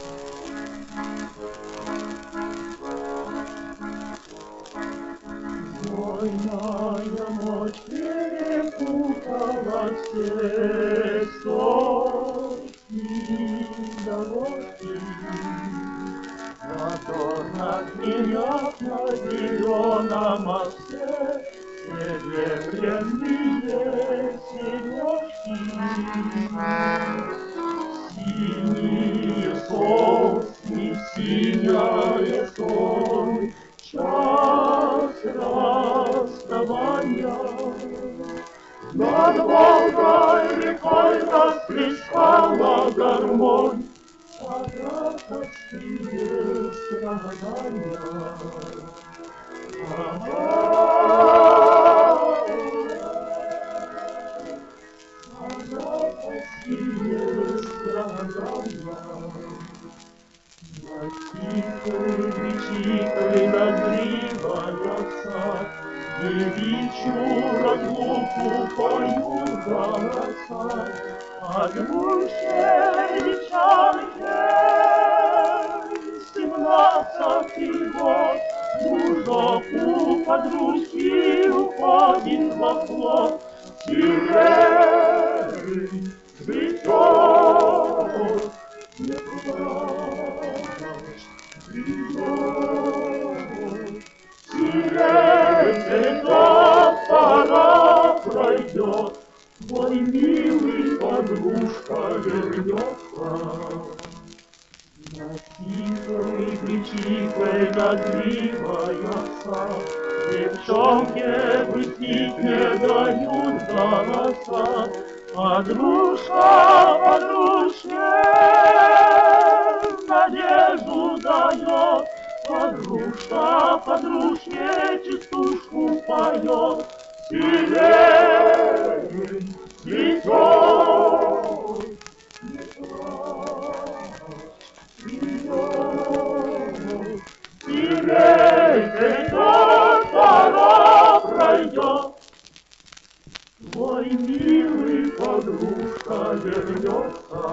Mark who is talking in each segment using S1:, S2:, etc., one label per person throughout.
S1: Знойная ночь перепутала все сотни дороги. Мотор разменяв на зеленом мосте серебряные сережки. Синие сосны, синяя соль, час расставания. Над Волгой рекой расплескала гармонь радостные страдания. Радостные страдания. Над тихой речикой разливается, девичью разлуку поют голоса. От мужей вечерней 17-й год мужок у подружки уходит во флот. Сирень цветет, не плачь, придет. Сирень цветет, пора пройдет, твой милый подружка вернется. Над тихой кричикой разливается, девчонке грустить не дают голоса. Подружка подружке надежду дает, подружка подружке частушку поет. Сирень цветет, не плачь, придет. Сирень цветет, пора пройдет, твой милый подружка вернется.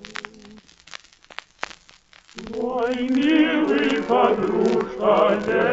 S1: Твой милый подружка